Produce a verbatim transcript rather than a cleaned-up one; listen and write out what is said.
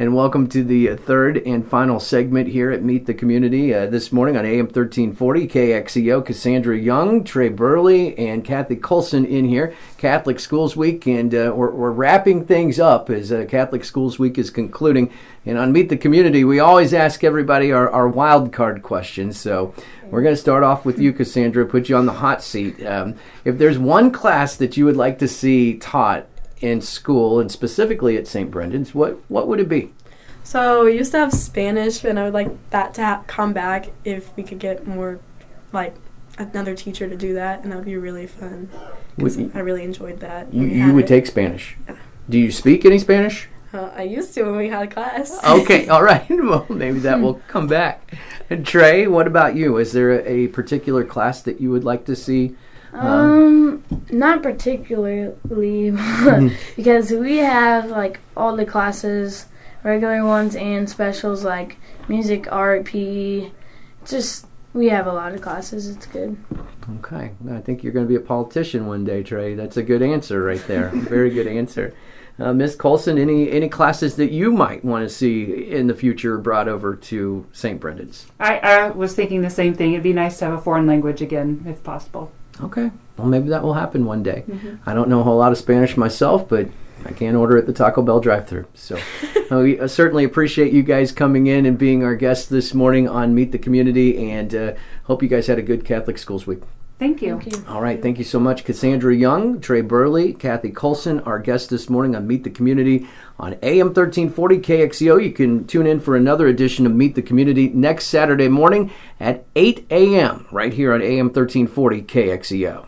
and welcome to the third and final segment here at Meet the Community uh, this morning on A M thirteen forty K X E O. Cassandra Young, Trey Burley, and Kathy Colson in here. Catholic Schools Week, and uh, we're, we're wrapping things up as uh, Catholic Schools Week is concluding. And on Meet the Community, we always ask everybody our, our wild card questions. So we're going to start off with you, Cassandra, put you on the hot seat. Um, if there's one class that you would like to see taught in school, and specifically at Saint Brendan's, what what would it be? So we used to have Spanish, and I would like that to ha- come back if we could get more, like, another teacher to do that, and that would be really fun. Because I really enjoyed that. You, you would it. take Spanish. Yeah. Do you speak any Spanish? Uh, I used to when we had a class. Okay, all right. Well, maybe that will come back. And Trey, what about you? Is there a, a particular class that you would like to see? Um, um not particularly, because we have like all the classes, regular ones and specials like music, art, P E. Just we have a lot of classes. It's good. Okay, I think you're going to be a politician one day, Trey. That's a good answer right there. Very good answer. Uh, Miz Colson, any any classes that you might want to see in the future brought over to Saint Brendan's? I, I was thinking the same thing. It'd be nice to have a foreign language again, if possible. Okay. Well, maybe that will happen one day. Mm-hmm. I don't know a whole lot of Spanish myself, but I can order at the Taco Bell drive-thru. So uh, we uh, certainly appreciate you guys coming in and being our guests this morning on Meet the Community, and uh, hope you guys had a good Catholic Schools Week. Thank you. Thank you. All right. Thank you so much, Cassandra Young, Trey Burley, Kathy Colson, our guests this morning on Meet the Community on A M thirteen forty K X E O. You can tune in for another edition of Meet the Community next Saturday morning at eight a.m. right here on A M thirteen forty K X E O.